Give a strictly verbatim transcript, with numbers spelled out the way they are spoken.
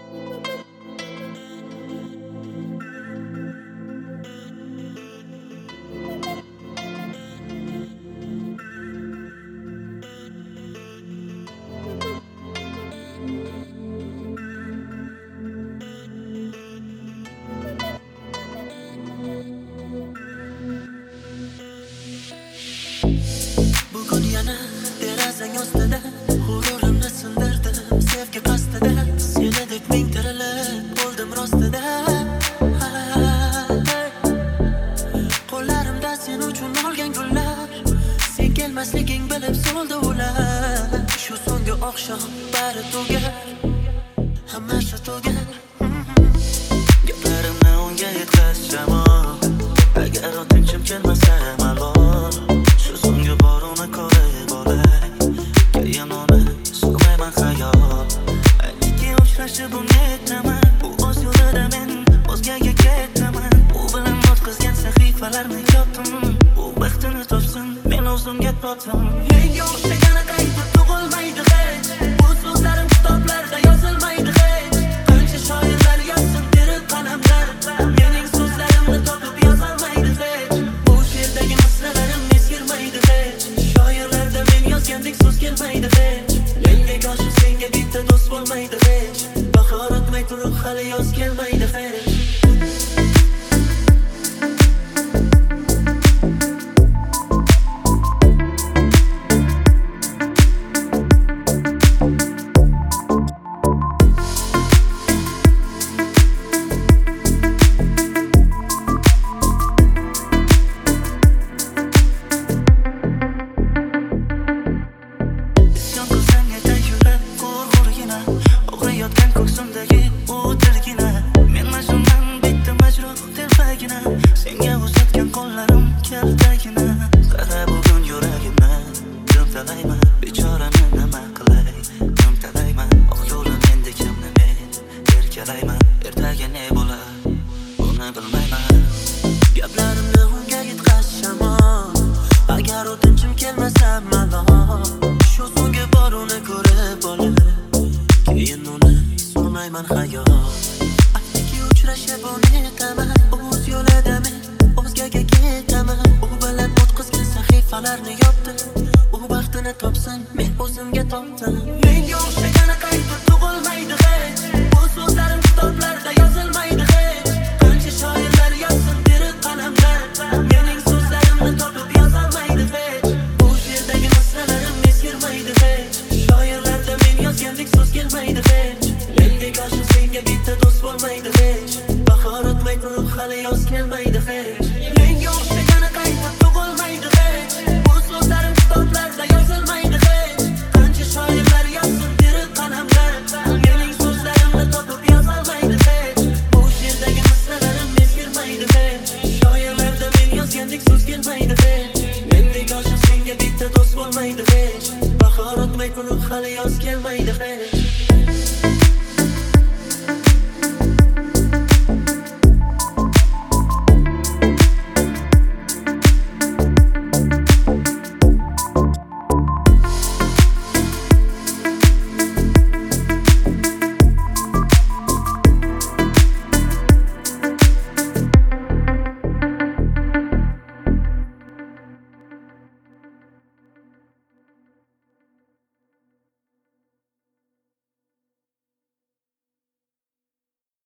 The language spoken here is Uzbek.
Bugun yana derazang ostida g'ururimni sindirdim sevgi qasdida. Senadek ming tirilib bo'ldim rostida. Qo'llarimda sen uchun olgan gullar, sen kelmasliging bilib so'ldi ular. Shu so'nggi oqshom bari tugar, hammasi tugar. Gaplarimni unga yetkazsam, agar o'tinchim kelmasa malol. Shu so'nggi boruni ko'rib olay, keyin uni sug'mayman xayol. Aytki uchrashib unga yetaman, u o'z yo'lida men o'zgaga ketaman. U bilan o'tkazgan sahifalarni yopdim, u baxtini topsin, men o'zimga topdim. Menga o'xshagani qaytib tug'ilmaydi hech, bu so'zlarim kitoblarda yozilmaydi hech. Qancha shoirlar yozsin terib qalamlar, mening so'zlarimni topib yozolmaydi hech. Bu she'rdagi misralarim eskirmaydi hech. Shoirlarda men yozgandek so'z kelmaydi hech. Menga qarshi senga bitta do'st bo'lmaydi hech. Bahor o'tmay turib hali yoz kelmaydi hech. Senga uzatgan qo'llarim kaltagina. Qara bugun yuragimni yumtalayman, bechorani nima qilay, yumtalayman. Oq yo'lim endi kimni men erkalayman. Ertaga ne bo'lar buni bilmayman. Gaplarimni unga yetkazsam, agar o'tinchim kelmasa malol. Shu so'nggi boruni ko'rib olay, keyin uni sug'mayman xayol. Aytki uchrashib uni yetaman, o'z yo'lida men o'zgaga ketaman. U bilan o'tkazgan sahifalarni yopdim, u baxtini topsin, men o'zimga topdim. Menga o'xshagani qaytib tug'ilmaydi hech, bu so'zlarim kitoblarda yozilmaydi hech. Qancha shoirlar yozsin terib qalamlar, mening so'zlarimni topib yozolmaydi hech. Bu she'rdagi misralarim eskirmaydi hech. Shoirlarda men yozgandek so'z kelmaydi hech. Menga qarshi senga bitta do'st bo'lmaydi hech. Bahor o'tmay turib hali yoz kelmaydi hech. Menga o'xshagani qaytib tug'ilmaydi hech, bu so'zlarim kitoblarda yozilmaydi.